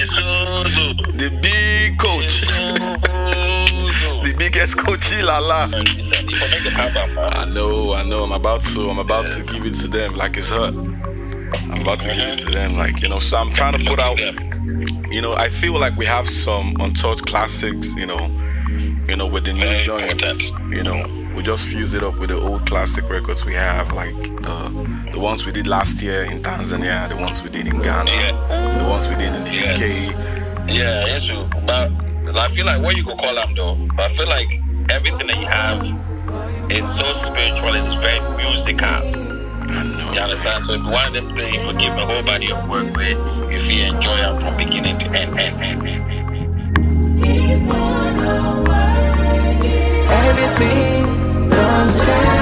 The big coach. The biggest coachy lala. I know. I'm about to give it to them like it's hot. I'm about to give it to them, like, you know. So I'm trying to put out, you know, I feel like we have some untouched classics, you know, with the new joints, you know. We just fuse it up with the old classic records we have, like the ones we did last year in Tanzania, the ones we did in Ghana, the ones we did in the UK. Yeah, it's true. But I feel like what you could call them though, but I feel like everything that you have is so spiritual and it's very musical. You understand? So if one of them things you forgive a whole body of work with, if you enjoy them from beginning to end. Everything's done changed.